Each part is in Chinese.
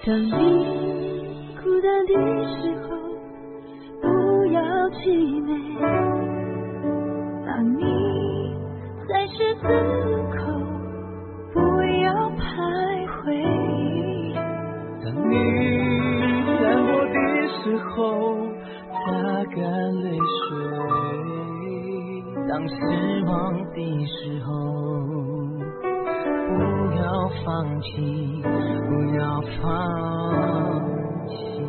当你孤单的时候，不要气馁；当你在十字口，不要徘徊。 当你难过的时候，擦干泪水；当失望的时候，不要放弃，不要放弃。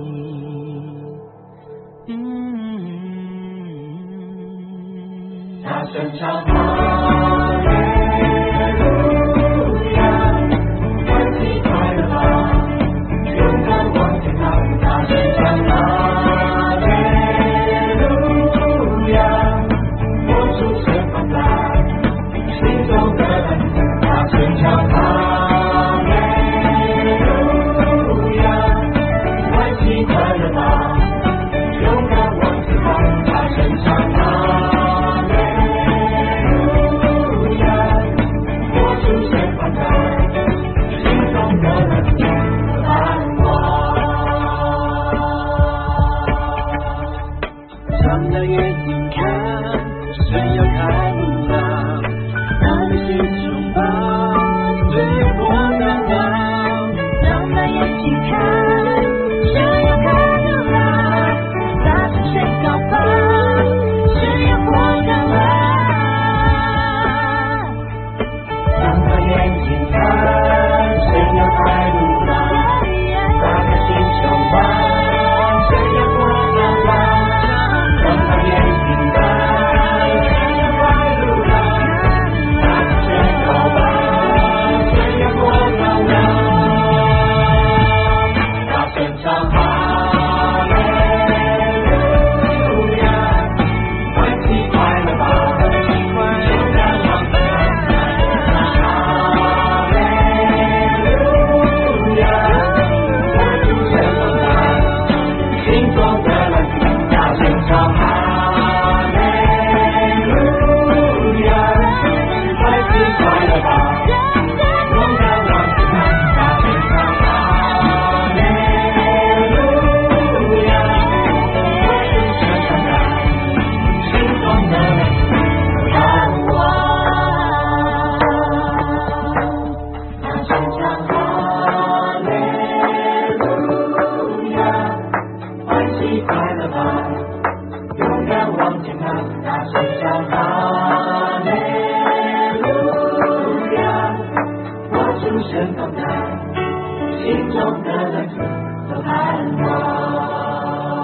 大声唱哈利路亚，欢喜快乐吧，勇敢往前跑。大声唱哈利路亚，活出神放在心中的蓝图。大声唱哈利路亚，欢喜快乐吧，勇敢往前跑。大声唱哈利路亚，活出神放在心中的蓝图和盼望。张大眼睛看，神要开路了，让你心中吧，只有我敢望。 张大眼睛看，神要开路了，大声宣告吧，只有我敢望。 张大眼睛看，神要开路了，打开心胸吧，只有我敢望。张大眼睛看，神要开路了，大声宣告吧，只有我敢望。大声唱哈利路亚，欢喜快乐吧，勇敢往前跑。哈利路亚，活出神放在心中的蓝图。大声唱哈利路亚，欢喜快乐吧，勇敢往前跑。大声唱哈利路亚，活出神放在心中的蓝图和盼望。大声唱哈利路亚，欢喜快乐吧，勇敢往前跑。大声唱哈利路亚，活出神放在心中的蓝图和盼望。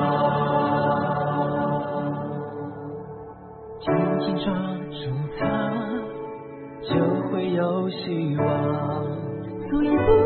紧紧抓住它，就会有希望。 所以不